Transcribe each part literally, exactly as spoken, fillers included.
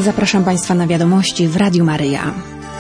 Zapraszam Państwa na wiadomości w Radiu Maryja.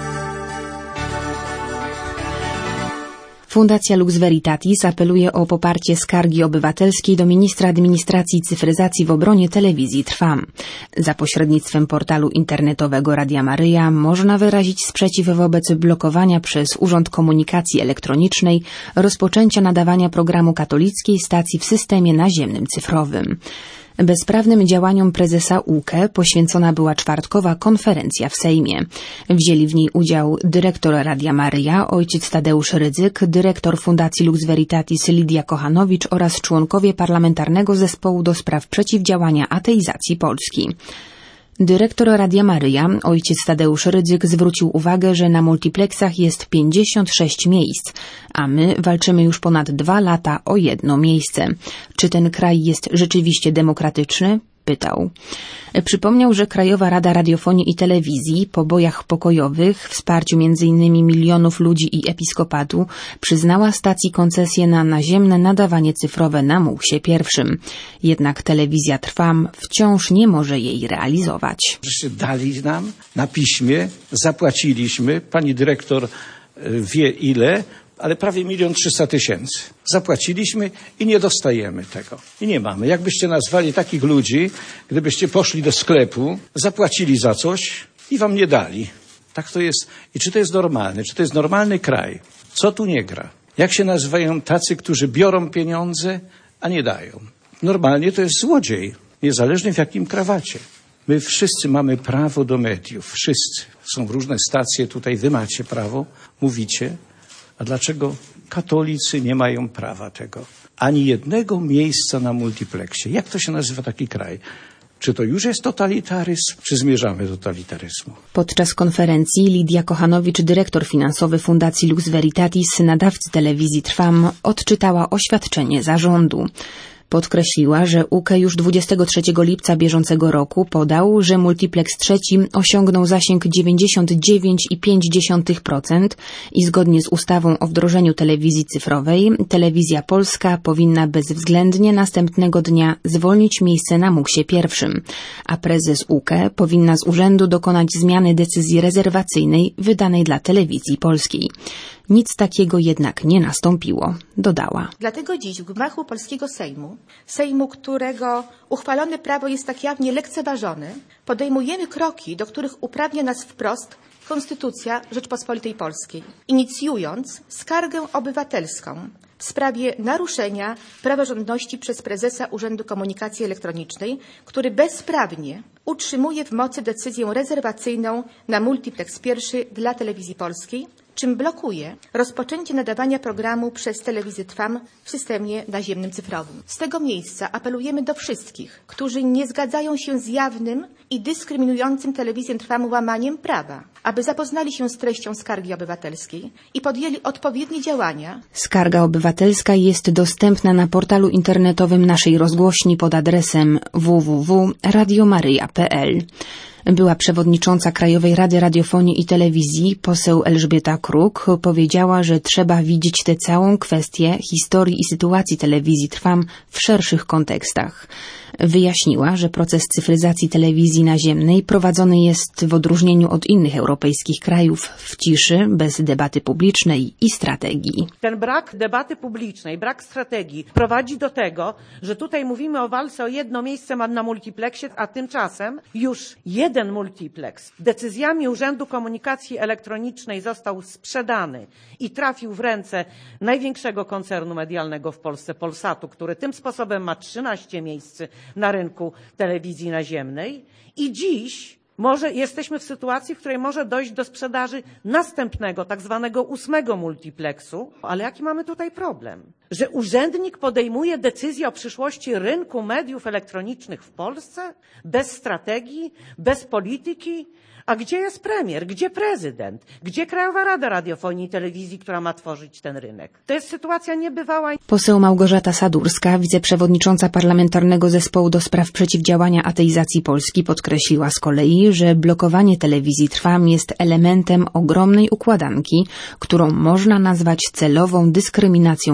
Fundacja Lux Veritatis apeluje o poparcie skargi obywatelskiej do ministra administracji i cyfryzacji w obronie telewizji Trwam. Za pośrednictwem portalu internetowego Radia Maryja można wyrazić sprzeciw wobec blokowania przez Urząd Komunikacji Elektronicznej rozpoczęcia nadawania programu katolickiej stacji w systemie naziemnym cyfrowym. Bezprawnym działaniom prezesa U K E poświęcona była czwartkowa konferencja w Sejmie. Wzięli w niej udział dyrektor Radia Maryja, ojciec Tadeusz Rydzyk, dyrektor Fundacji Lux Veritatis Lidia Kochanowicz oraz członkowie Parlamentarnego Zespołu do Spraw Przeciwdziałania Ateizacji Polski. Dyrektor Radia Maryja, ojciec Tadeusz Rydzyk, zwrócił uwagę, że na multiplexach jest pięćdziesiąt sześć miejsc, a my walczymy już ponad dwa lata o jedno miejsce. Czy ten kraj jest rzeczywiście demokratyczny? Pytał. Przypomniał, że Krajowa Rada Radiofonii i Telewizji po bojach pokojowych, wsparciu między innymi milionów ludzi i episkopatu, przyznała stacji koncesję na naziemne nadawanie cyfrowe na Muchsie pierwszym. Jednak telewizja Trwam wciąż nie może jej realizować. Żeście dali nam na piśmie, zapłaciliśmy, pani dyrektor wie ile, ale prawie milion trzysta tysięcy. Zapłaciliśmy i nie dostajemy tego. I nie mamy. Jakbyście nazwali takich ludzi, gdybyście poszli do sklepu, zapłacili za coś i wam nie dali. Tak to jest. I czy to jest normalne? Czy to jest normalny kraj? Co tu nie gra? Jak się nazywają tacy, którzy biorą pieniądze, a nie dają? Normalnie to jest złodziej. Niezależnie w jakim krawacie. My wszyscy mamy prawo do mediów. Wszyscy. Są różne stacje. Tutaj wy macie prawo. Mówicie. A dlaczego katolicy nie mają prawa tego? Ani jednego miejsca na multiplexie. Jak to się nazywa taki kraj? Czy to już jest totalitaryzm, czy zmierzamy do totalitaryzmu? Podczas konferencji Lidia Kochanowicz, dyrektor finansowy Fundacji Lux Veritatis, nadawcy telewizji Trwam, odczytała oświadczenie zarządu. Podkreśliła, że U K E już dwudziestego trzeciego lipca bieżącego roku podał, że multiplex trzeci osiągnął zasięg dziewięćdziesiąt dziewięć przecinek pięć procent i zgodnie z ustawą o wdrożeniu telewizji cyfrowej Telewizja Polska powinna bezwzględnie następnego dnia zwolnić miejsce na Muchsie pierwszym, a prezes U K E powinna z urzędu dokonać zmiany decyzji rezerwacyjnej wydanej dla Telewizji Polskiej. Nic takiego jednak nie nastąpiło, dodała. Dlatego dziś w gmachu polskiego Sejmu, Sejmu, którego uchwalone prawo jest tak jawnie lekceważone, podejmujemy kroki, do których uprawnia nas wprost Konstytucja Rzeczpospolitej Polskiej, inicjując skargę obywatelską w sprawie naruszenia praworządności przez prezesa Urzędu Komunikacji Elektronicznej, który bezprawnie utrzymuje w mocy decyzję rezerwacyjną na multiplex pierwszy dla Telewizji Polskiej, czym blokuje rozpoczęcie nadawania programu przez Telewizję Trwam w systemie naziemnym cyfrowym. Z tego miejsca apelujemy do wszystkich, którzy nie zgadzają się z jawnym i dyskryminującym Telewizję Trwam łamaniem prawa, aby zapoznali się z treścią skargi obywatelskiej i podjęli odpowiednie działania. Skarga obywatelska jest dostępna na portalu internetowym naszej rozgłośni pod adresem w w w kropka radio maryja kropka p l. Była przewodnicząca Krajowej Rady Radiofonii i Telewizji, poseł Elżbieta Kruk, powiedziała, że trzeba widzieć tę całą kwestię historii i sytuacji telewizji Trwam w szerszych kontekstach. Wyjaśniła, że proces cyfryzacji telewizji naziemnej prowadzony jest w odróżnieniu od innych europejskich krajów w ciszy, bez debaty publicznej i strategii. Ten brak debaty publicznej, brak strategii prowadzi do tego, że tutaj mówimy o walce o jedno miejsce na multiplexie, a tymczasem już jeden multiplex decyzjami Urzędu Komunikacji Elektronicznej został sprzedany i trafił w ręce największego koncernu medialnego w Polsce, Polsatu, który tym sposobem ma trzynaście miejsc na rynku telewizji naziemnej i dziś może jesteśmy w sytuacji, w której może dojść do sprzedaży następnego, tak zwanego ósmego multiplexu. Ale jaki mamy tutaj problem? Że urzędnik podejmuje decyzję o przyszłości rynku mediów elektronicznych w Polsce bez strategii, bez polityki. A gdzie jest premier? Gdzie prezydent? Gdzie Krajowa Rada Radiofonii i Telewizji, która ma tworzyć ten rynek? To jest sytuacja niebywała. Poseł Małgorzata Sadurska, wiceprzewodnicząca Parlamentarnego Zespołu do Spraw Przeciwdziałania Ateizacji Polski, podkreśliła z kolei, że blokowanie Telewizji Trwam jest elementem ogromnej układanki, którą można nazwać celową dyskryminacją katolików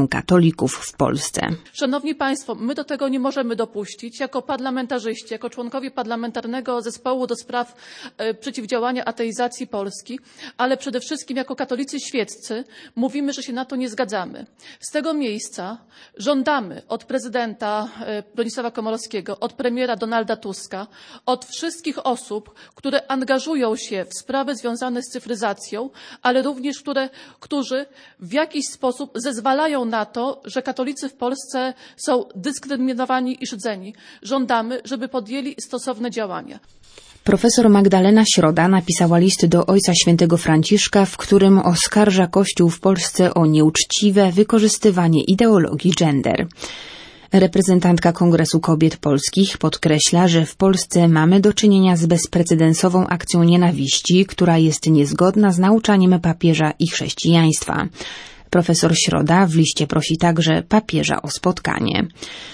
katolików w Polsce. Szanowni Państwo, my do tego nie możemy dopuścić. Jako parlamentarzyści, jako członkowie Parlamentarnego Zespołu do spraw e, przeciwdziałania ateizacji Polski, ale przede wszystkim jako katolicy świeccy mówimy, że się na to nie zgadzamy. Z tego miejsca żądamy od prezydenta e, Bronisława Komorowskiego, od premiera Donalda Tuska, od wszystkich osób, które angażują się w sprawy związane z cyfryzacją, ale również które, którzy w jakiś sposób zezwalają na to, że katolicy w Polsce są dyskryminowani i szydzeni. Żądamy, żeby podjęli stosowne działania. Profesor Magdalena Środa napisała list do Ojca Świętego Franciszka, w którym oskarża Kościół w Polsce o nieuczciwe wykorzystywanie ideologii gender. Reprezentantka Kongresu Kobiet Polskich podkreśla, że w Polsce mamy do czynienia z bezprecedensową akcją nienawiści, która jest niezgodna z nauczaniem papieża i chrześcijaństwa. Profesor Środa w liście prosi także papieża o spotkanie.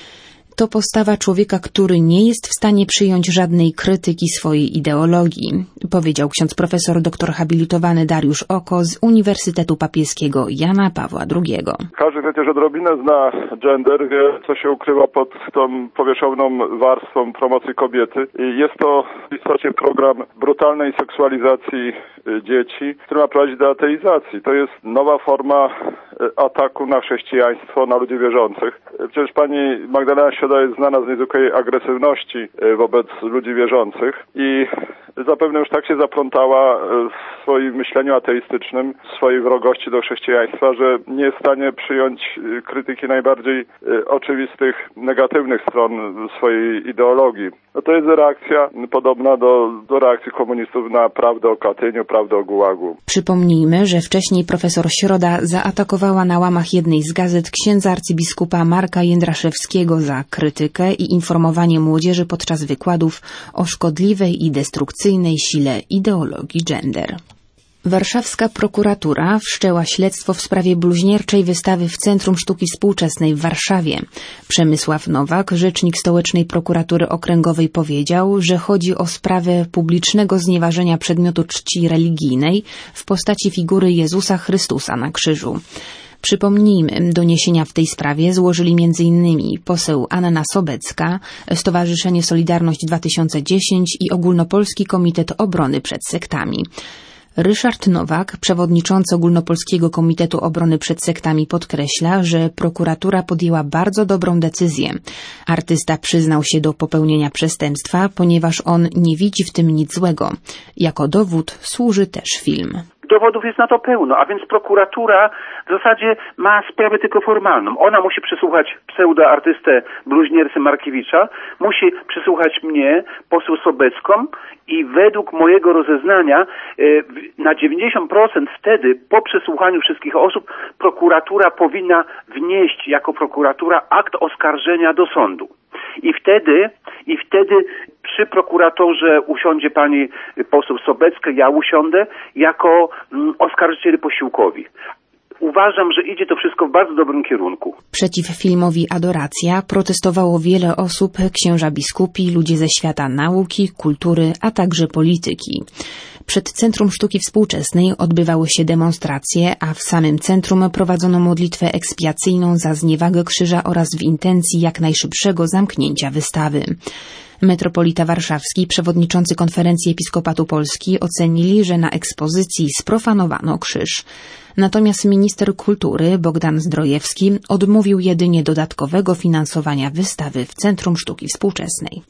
To postawa człowieka, który nie jest w stanie przyjąć żadnej krytyki swojej ideologii, powiedział ksiądz profesor doktor habilitowany Dariusz Oko z Uniwersytetu Papieskiego Jana Pawła drugiego. Każdy chociaż odrobinę zna gender, wie, co się ukrywa pod tą powierzchowną warstwą promocji kobiety. I jest to w istocie program brutalnej seksualizacji dzieci, który ma prowadzić do ateizacji. To jest nowa forma ataku na chrześcijaństwo, na ludzi wierzących. Przecież pani Magdalena Środa jest znana z niezwykłej agresywności wobec ludzi wierzących i zapewne już tak się zaplątała w swoim myśleniu ateistycznym, w swojej wrogości do chrześcijaństwa, że nie jest w stanie przyjąć krytyki najbardziej oczywistych, negatywnych stron swojej ideologii. No to jest reakcja podobna do, do reakcji komunistów na prawdę o Katyniu, prawdę o Gułagu. Przypomnijmy, że wcześniej profesor Środa zaatakowała na łamach jednej z gazet księdza arcybiskupa Marka Jędraszewskiego za krytykę i informowanie młodzieży podczas wykładów o szkodliwej i destrukcyjnej sile ideologii gender. Warszawska prokuratura wszczęła śledztwo w sprawie bluźnierczej wystawy w Centrum Sztuki Współczesnej w Warszawie. Przemysław Nowak, rzecznik Stołecznej Prokuratury Okręgowej, powiedział, że chodzi o sprawę publicznego znieważenia przedmiotu czci religijnej w postaci figury Jezusa Chrystusa na krzyżu. Przypomnijmy, doniesienia w tej sprawie złożyli między innymi poseł Anna Sobecka, Stowarzyszenie Solidarność dwa tysiące dziesięć i Ogólnopolski Komitet Obrony przed Sektami. Ryszard Nowak, przewodniczący Ogólnopolskiego Komitetu Obrony przed Sektami, podkreśla, że prokuratura podjęła bardzo dobrą decyzję. Artysta przyznał się do popełnienia przestępstwa, ponieważ on nie widzi w tym nic złego. Jako dowód służy też film. Dowodów jest na to pełno, a więc prokuratura w zasadzie ma sprawę tylko formalną. Ona musi przesłuchać pseudoartystę bluźniercę Markiewicza, musi przesłuchać mnie, poseł Sobecką i według mojego rozeznania na dziewięćdziesiąt procent wtedy po przesłuchaniu wszystkich osób prokuratura powinna wnieść jako prokuratura akt oskarżenia do sądu. I wtedy, i wtedy przy prokuratorze usiądzie pani poseł Sobecka, ja usiądę jako mm, oskarżyciel posiłkowi. Uważam, że idzie to wszystko w bardzo dobrym kierunku. Przeciw filmowi Adoracja protestowało wiele osób, księża biskupi, ludzie ze świata nauki, kultury, a także polityki. Przed Centrum Sztuki Współczesnej odbywały się demonstracje, a w samym centrum prowadzono modlitwę ekspiacyjną za zniewagę krzyża oraz w intencji jak najszybszego zamknięcia wystawy. Metropolita Warszawski, przewodniczący Konferencji Episkopatu Polski ocenili, że na ekspozycji sprofanowano krzyż. Natomiast minister kultury Bogdan Zdrojewski odmówił jedynie dodatkowego finansowania wystawy w Centrum Sztuki Współczesnej.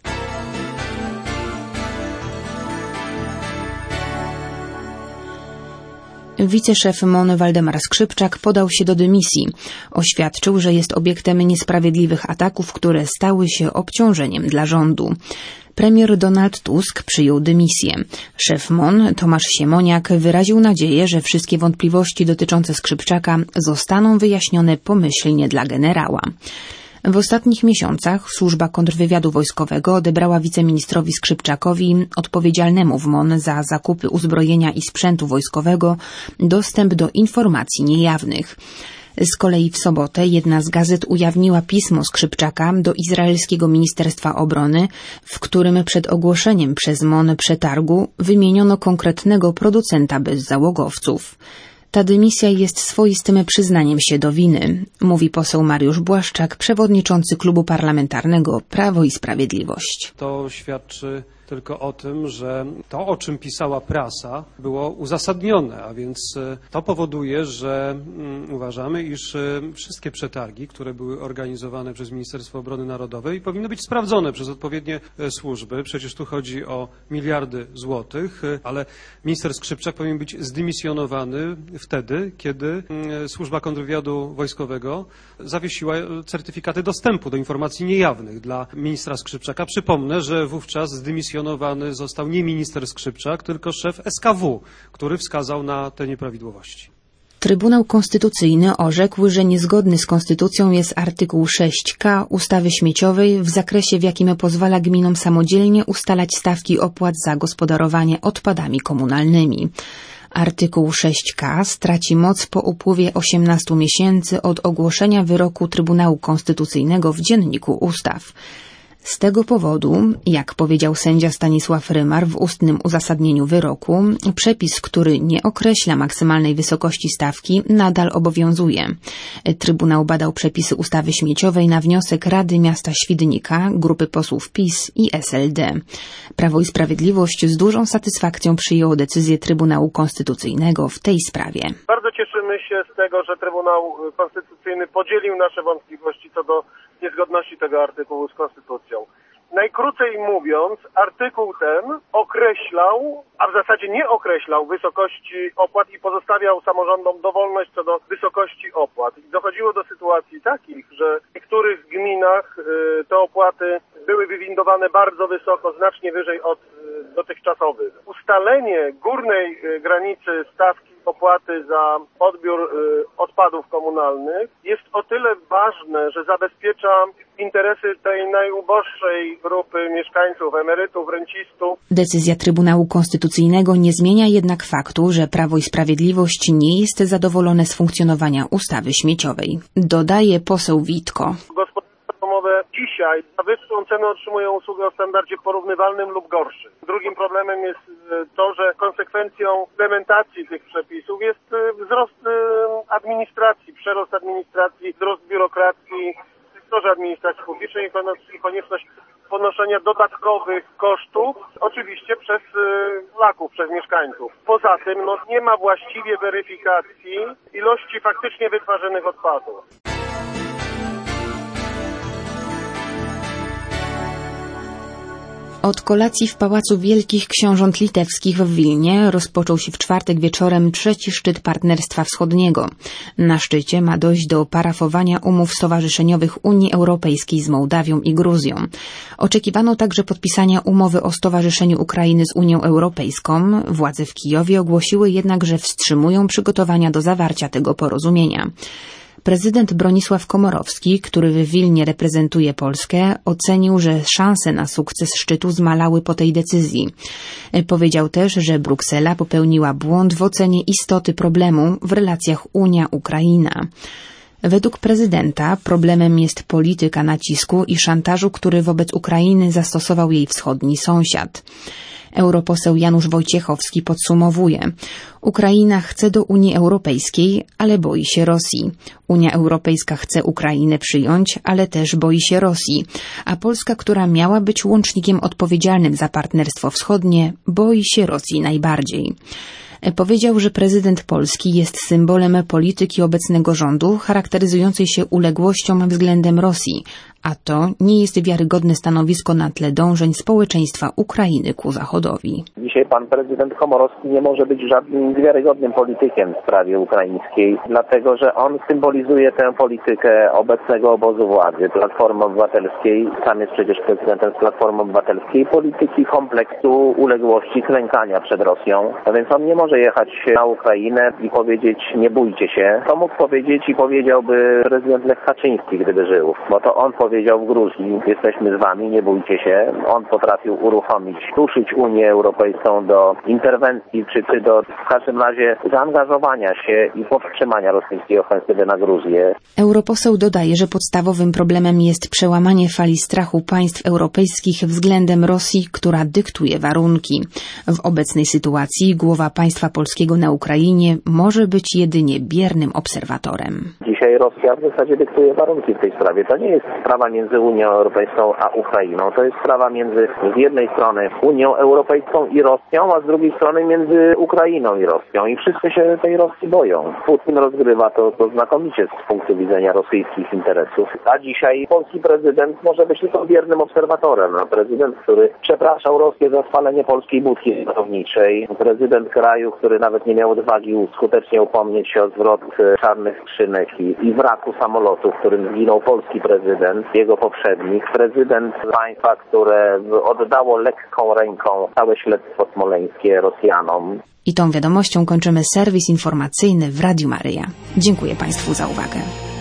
Wiceszef M O N Waldemar Skrzypczak podał się do dymisji. Oświadczył, że jest obiektem niesprawiedliwych ataków, które stały się obciążeniem dla rządu. Premier Donald Tusk przyjął dymisję. Szef M O N Tomasz Siemoniak wyraził nadzieję, że wszystkie wątpliwości dotyczące Skrzypczaka zostaną wyjaśnione pomyślnie dla generała. W ostatnich miesiącach służba kontrwywiadu wojskowego odebrała wiceministrowi Skrzypczakowi, odpowiedzialnemu w M O N za zakupy uzbrojenia i sprzętu wojskowego, dostęp do informacji niejawnych. Z kolei w sobotę jedna z gazet ujawniła pismo Skrzypczaka do izraelskiego Ministerstwa Obrony, w którym przed ogłoszeniem przez M O N przetargu wymieniono konkretnego producenta bezzałogowców. Ta dymisja jest swoistym przyznaniem się do winy, mówi poseł Mariusz Błaszczak, przewodniczący Klubu Parlamentarnego Prawo i Sprawiedliwość. To świadczy tylko o tym, że to, o czym pisała prasa, było uzasadnione, a więc to powoduje, że um, uważamy, iż um, wszystkie przetargi, które były organizowane przez Ministerstwo Obrony Narodowej, powinny być sprawdzone przez odpowiednie e, służby. Przecież tu chodzi o miliardy złotych, e, ale minister Skrzypczak powinien być zdymisjonowany wtedy, kiedy e, służba kontrwywiadu wojskowego zawiesiła certyfikaty dostępu do informacji niejawnych dla ministra Skrzypczaka. Przypomnę, że wówczas zdymisjonowany został nie minister Skrzypczak, tylko szef S K W, który wskazał na te nieprawidłowości. Trybunał Konstytucyjny orzekł, że niezgodny z konstytucją jest artykuł sześć k ustawy śmieciowej w zakresie, w jakim pozwala gminom samodzielnie ustalać stawki opłat za gospodarowanie odpadami komunalnymi. Artykuł sześć k straci moc po upływie osiemnastu miesięcy od ogłoszenia wyroku Trybunału Konstytucyjnego w Dzienniku Ustaw. Z tego powodu, jak powiedział sędzia Stanisław Rymar w ustnym uzasadnieniu wyroku, przepis, który nie określa maksymalnej wysokości stawki, nadal obowiązuje. Trybunał badał przepisy ustawy śmieciowej na wniosek Rady Miasta Świdnika, grupy posłów PiS i S L D. Prawo i Sprawiedliwość z dużą satysfakcją przyjęło decyzję Trybunału Konstytucyjnego w tej sprawie. Bardzo cieszymy się z tego, że Trybunał Konstytucyjny podzielił nasze wątpliwości co do niezgodności tego artykułu z konstytucją. Najkrócej mówiąc, artykuł ten określał, a w zasadzie nie określał wysokości opłat i pozostawiał samorządom dowolność co do wysokości opłat. I dochodziło do sytuacji takich, że w niektórych gminach y, te opłaty były wywindowane bardzo wysoko, znacznie wyżej od y, dotychczasowych. Ustalenie górnej y, granicy stawki opłaty za odbiór y, odpadów komunalnych jest o tyle ważne, że zabezpiecza interesy tej najuboższej grupy mieszkańców, emerytów, rencistów. Decyzja Trybunału Konstytucyjnego nie zmienia jednak faktu, że Prawo i Sprawiedliwość nie jest zadowolone z funkcjonowania ustawy śmieciowej. Dodaje poseł Witko. Gospodarstwa domowe dzisiaj za wyższą cenę otrzymują usługę o standardzie porównywalnym lub gorszym. Drugim problemem jest to, że konsekwencją implementacji tych przepisów jest wzrost administracji, przerost administracji, wzrost biurokracji w sektorze administracji publicznej i konieczność ponoszenia dodatkowych kosztów, oczywiście przez Polaków, przez mieszkańców. Poza tym no, nie ma właściwie weryfikacji ilości faktycznie wytwarzanych odpadów. Od kolacji w Pałacu Wielkich Książąt Litewskich w Wilnie rozpoczął się w czwartek wieczorem trzeci szczyt Partnerstwa Wschodniego. Na szczycie ma dojść do parafowania umów stowarzyszeniowych Unii Europejskiej z Mołdawią i Gruzją. Oczekiwano także podpisania umowy o stowarzyszeniu Ukrainy z Unią Europejską. Władze w Kijowie ogłosiły jednak, że wstrzymują przygotowania do zawarcia tego porozumienia. Prezydent Bronisław Komorowski, który w Wilnie reprezentuje Polskę, ocenił, że szanse na sukces szczytu zmalały po tej decyzji. Powiedział też, że Bruksela popełniła błąd w ocenie istoty problemu w relacjach Unia-Ukraina. Według prezydenta problemem jest polityka nacisku i szantażu, który wobec Ukrainy zastosował jej wschodni sąsiad. Europoseł Janusz Wojciechowski podsumowuje: Ukraina chce do Unii Europejskiej, ale boi się Rosji. Unia Europejska chce Ukrainę przyjąć, ale też boi się Rosji. A Polska, która miała być łącznikiem odpowiedzialnym za partnerstwo wschodnie, boi się Rosji najbardziej. Powiedział, że prezydent Polski jest symbolem polityki obecnego rządu, charakteryzującej się uległością względem Rosji, a to nie jest wiarygodne stanowisko na tle dążeń społeczeństwa Ukrainy ku Zachodowi. Dzisiaj pan prezydent Komorowski nie może być żadnym wiarygodnym politykiem w sprawie ukraińskiej, dlatego że on symbolizuje tę politykę obecnego obozu władzy, Platformy Obywatelskiej. Sam jest przecież prezydentem z Platformy Obywatelskiej, polityki kompleksu uległości, klękania przed Rosją. A więc on nie może jechać na Ukrainę i powiedzieć: nie bójcie się. To mógł powiedzieć i powiedziałby prezydent Lech Kaczyński, gdyby żył, bo to on powiedział powiedział w Gruzji, jesteśmy z wami, nie bójcie się. On potrafił uruchomić, zmuszyć Unię Europejską do interwencji, czy, czy do w każdym razie zaangażowania się i powstrzymania rosyjskiej ofensywy na Gruzję. Europoseł dodaje, że podstawowym problemem jest przełamanie fali strachu państw europejskich względem Rosji, która dyktuje warunki. W obecnej sytuacji głowa państwa polskiego na Ukrainie może być jedynie biernym obserwatorem. Dzisiaj Rosja w zasadzie dyktuje warunki w tej sprawie. To nie jest sprawa między Unią Europejską a Ukrainą. To jest sprawa między z jednej strony Unią Europejską i Rosją, a z drugiej strony między Ukrainą i Rosją. I wszyscy się tej Rosji boją. Putin rozgrywa to, to znakomicie z punktu widzenia rosyjskich interesów. A dzisiaj polski prezydent może być tylko biernym obserwatorem. No, prezydent, który przepraszał Rosję za spalenie polskiej budki ratowniczej. Prezydent kraju, który nawet nie miał odwagi skutecznie upomnieć się o zwrot czarnych skrzynek i, i wraku samolotu, w którym zginął polski prezydent, jego poprzednik. Prezydent państwa, które oddało lekką ręką całe śledztwo smoleńskie Rosjanom. I tą wiadomością kończymy serwis informacyjny w Radiu Maryja. Dziękuję Państwu za uwagę.